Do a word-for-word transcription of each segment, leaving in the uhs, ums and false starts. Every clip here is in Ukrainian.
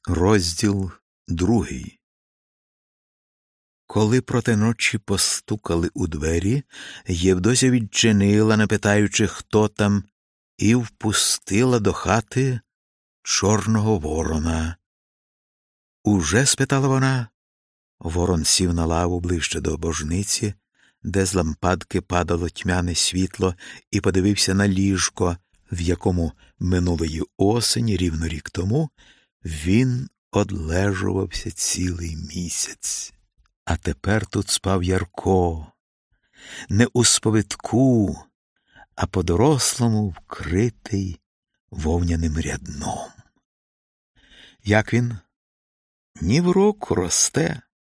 Розділ другий. Коли проти ночі постукали у двері, Євдося відчинила, не питаючи, хто там, і впустила до хати Чорного Ворона. «Уже?» – спитала вона. Ворон сів на лаву ближче до божниці, де з лампадки падало тьмяне світло, і подивився на ліжко, в якому минулої осені, рівно рік тому, він одлежувався цілий місяць. А тепер тут спав Ярко, не у сповитку, а по-дорослому вкритий вовняним рядном. Як він? Ні в року росте.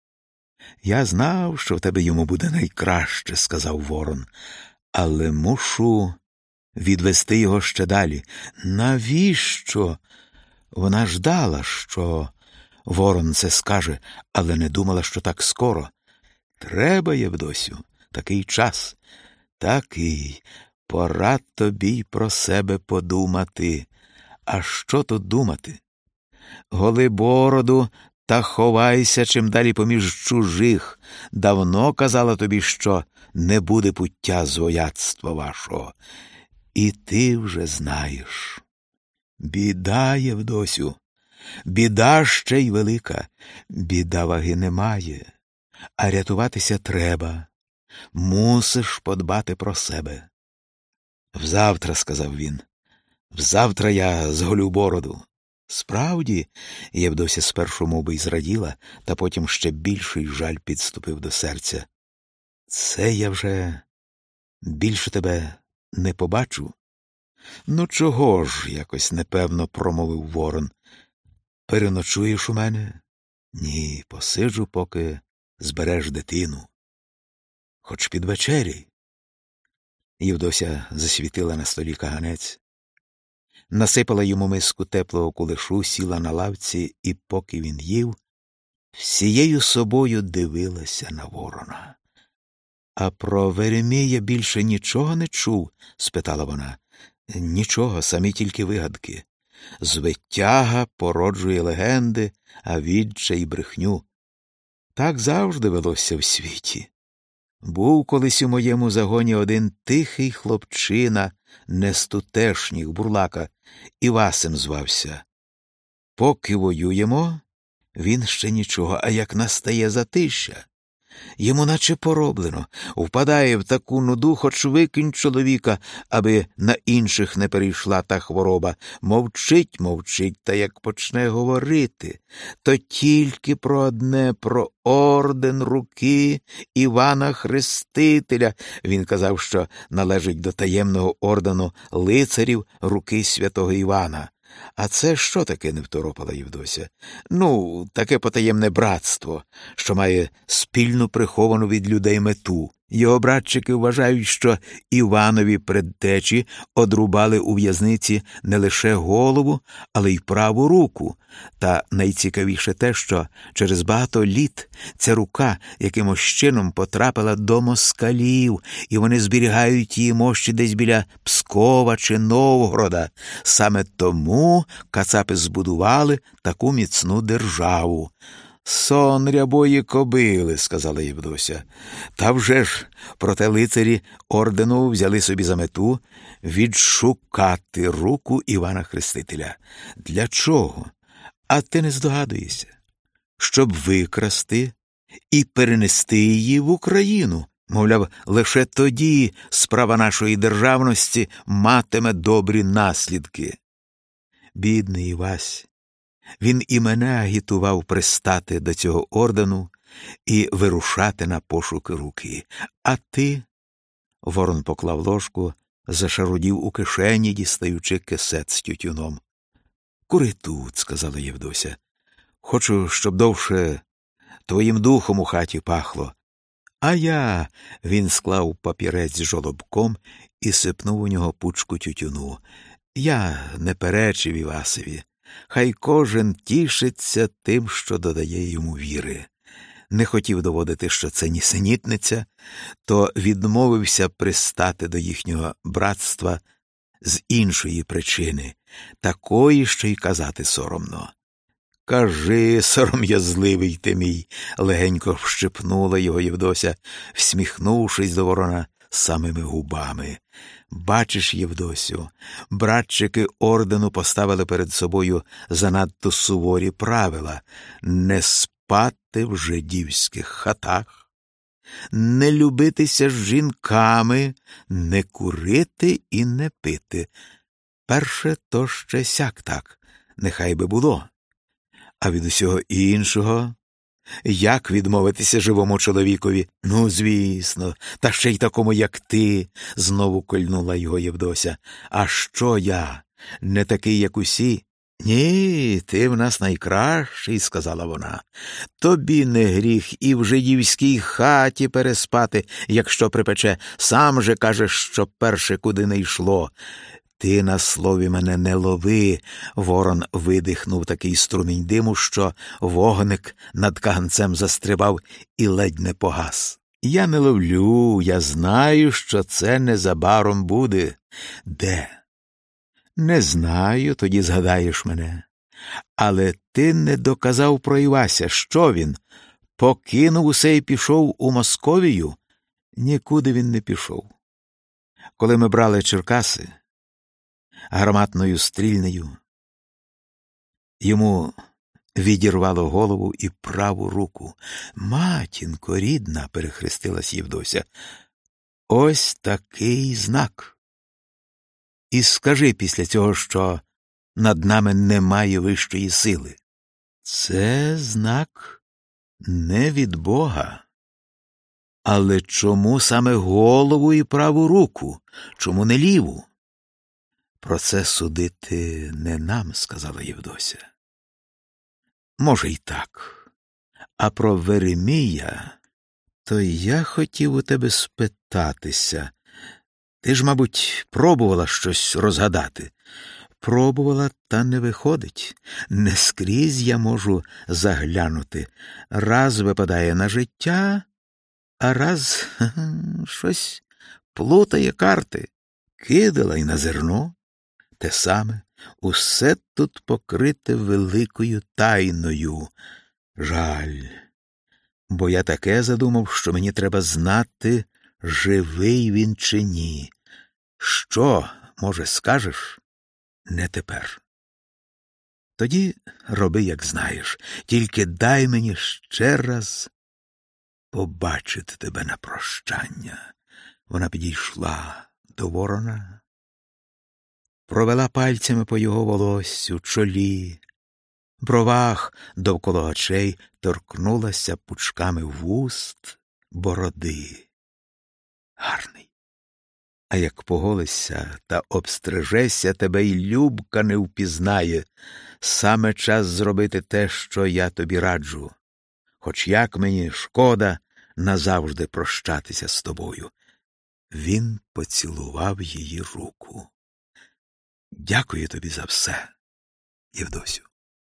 Я знав, що в тебе йому буде найкраще, сказав Ворон, але мушу відвести його ще далі. Навіщо? Вона ждала, що Ворон це скаже, але не думала, що так скоро. Треба, Євдосю, такий час. Такий. Пора тобі й про себе подумати. А що тут думати? Голи бороду та ховайся чим далі поміж чужих. Давно казала тобі, що не буде пуття з вояцтва вашого. І ти вже знаєш. Біда, Євдосю, біда ще й велика. Біда ваги немає, а рятуватися треба. Мусиш подбати про себе. Взавтра, сказав він, взавтра я зголю бороду. Справді, Євдося спершу мов би й зраділа, та потім ще більший жаль підступив до серця. Це я вже більше тебе не побачу? Ну чого ж, якось непевно промовив Ворон. Переночуєш у мене? Ні, посиджу, поки збереш дитину. Хоч під вечері. Євдося засвітила на столі каганець, насипала йому миску теплого кулешу, сіла на лавці, і поки він їв, всією собою дивилася на Ворона. — А про Веремія більше нічого не чув? — спитала вона. — Нічого, самі тільки вигадки. Звитяга породжує легенди, а відчай й брехню. Так завжди велося в світі. Був колись у моєму загоні один тихий хлопчина, не з тутешніх, бурлака, Івасем звався. Поки воюємо, він ще нічого, а як настає затища, йому наче пороблено, впадає в таку нуду, хоч викинь чоловіка, аби на інших не перейшла та хвороба. Мовчить, мовчить, та як почне говорити, то тільки про одне, про орден руки Івана Хрестителя. Він казав, що належить до таємного ордену лицарів руки святого Івана. А це що таке, не второпала Євдося? Ну, таке потаємне братство, що має спільну приховану від людей мету. Його братчики вважають, що Іванові предтечі одрубали у в'язниці не лише голову, але й праву руку. Та найцікавіше те, що через багато літ ця рука якимось чином потрапила до москалів, і вони зберігають її мощі десь біля Пскова чи Новгорода. Саме тому кацапи збудували таку міцну державу. «Сон рябої кобили», – сказала Євдося. Та вже ж, проте лицарі ордену взяли собі за мету відшукати руку Івана Хрестителя. Для чого? А ти не здогадуєшся? Щоб викрасти і перенести її в Україну. Мовляв, лише тоді справа нашої державності матиме добрі наслідки. Бідний Івась. Він і мене агітував пристати до цього ордену і вирушати на пошуки руки. А ти? Ворон поклав ложку, зашарудів у кишені, дістаючи кисет з тютюном. Кури тут, сказала Євдося. Хочу, щоб довше твоїм духом у хаті пахло. А я, він склав папірець з жолобком і сипнув у нього пучку тютюну. Я не перечив Івасові. Хай кожен тішиться тим, що додає йому віри. Не хотів доводити, що це нісенітниця, то відмовився пристати до їхнього братства з іншої причини, такої, що й казати соромно. Кажи, сором'язливий ти мій, легенько вщипнула його Євдося, всміхнувшись до ворона самими губами. Бачиш, Євдосю, братчики ордену поставили перед собою занадто суворі правила: не спати в жидівських хатах, не любитися з жінками, не курити і не пити. Перше то ще сяк так, нехай би було. А від усього іншого, як відмовитися живому чоловікові? Ну, звісно, та ще й такому, як ти, знову кольнула його Євдося. А що я? Не такий, як усі? Ні, ти в нас найкращий, сказала вона. Тобі не гріх і в жидівській хаті переспати, якщо припече. Сам же кажеш, що перше куди не йшло. Ти на слові мене не лови. Ворон видихнув такий струмінь диму, що вогник над каганцем застрибав і ледь не погас. Я не ловлю, я знаю, що це незабаром буде. Де? Не знаю, тоді згадаєш мене. Але ти не доказав про Івася. Що він? Покинув усе і пішов у Московію? Нікуди він не пішов. Коли ми брали Черкаси, гарматною стрільнею, йому відірвало голову і праву руку. Матінко рідна, перехрестилась Євдося, ось такий знак. І скажи після цього, що над нами немає вищої сили. Це знак не від Бога. Але чому саме голову і праву руку? Чому не ліву? Про це судити не нам, сказала Євдося. Може, й так. А про Веремія, то я хотів у тебе спитатися. Ти ж, мабуть, пробувала щось розгадати. Пробувала, та не виходить. Не скрізь я можу заглянути. Раз випадає на життя, а раз щось плутає карти. Кидала й на зерно. Те саме, усе тут покрите великою тайною. Жаль, бо я таке задумав, що мені треба знати, живий він чи ні. Що, може, скажеш? Не тепер. Тоді роби, як знаєш, тільки дай мені ще раз побачити тебе на прощання. Вона підійшла до ворона, провела пальцями по його волоссю, чолі, бровах довкола очей, торкнулася пучками вуст, бороди. Гарний. А як поголишся та обстрижешся, тебе й Любка не впізнає. Саме час зробити те, що я тобі раджу. Хоч як мені шкода назавжди прощатися з тобою. Він поцілував її руку. Дякую тобі за все, Євдосю.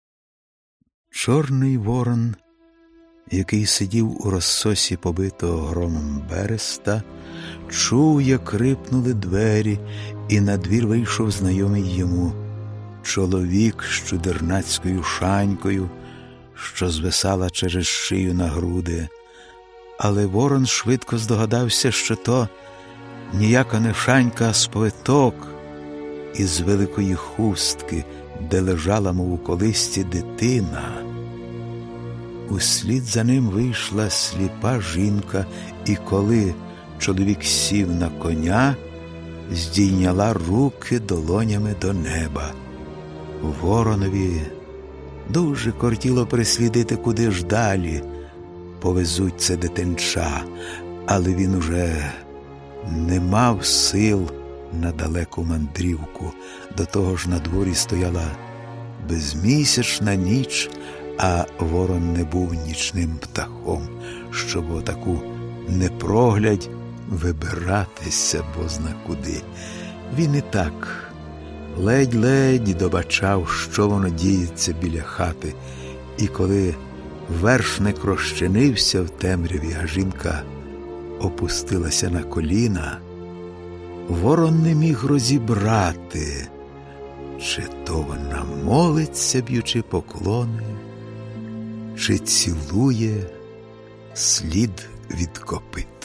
Чорний ворон, який сидів у розсосі побитого громом береста, чув, як рипнули двері, і на двір вийшов знайомий йому чоловік з чудернацькою шанькою, що звисала через шию на груди. Але ворон швидко здогадався, що то ніяка не шанька, а сповиток із великої хустки, де лежала, мов у колисці, дитина. Услід за ним вийшла сліпа жінка, і коли чоловік сів на коня, здійняла руки долонями до неба. Воронові дуже кортіло прислідити, куди ж далі повезуть це дитинча, але він уже не мав сил на далеку мандрівку. До того ж на дворі стояла безмісячна ніч, а ворон не був нічним птахом, щоб отаку непроглядь вибиратися бозна куди. Він і так ледь-ледь добачав, що воно діється біля хати, і коли вершник розчинився в темряві, а жінка опустилася на коліна, ворон не міг розібрати, чи то вона молиться, б'ючи поклони, чи цілує слід від копит.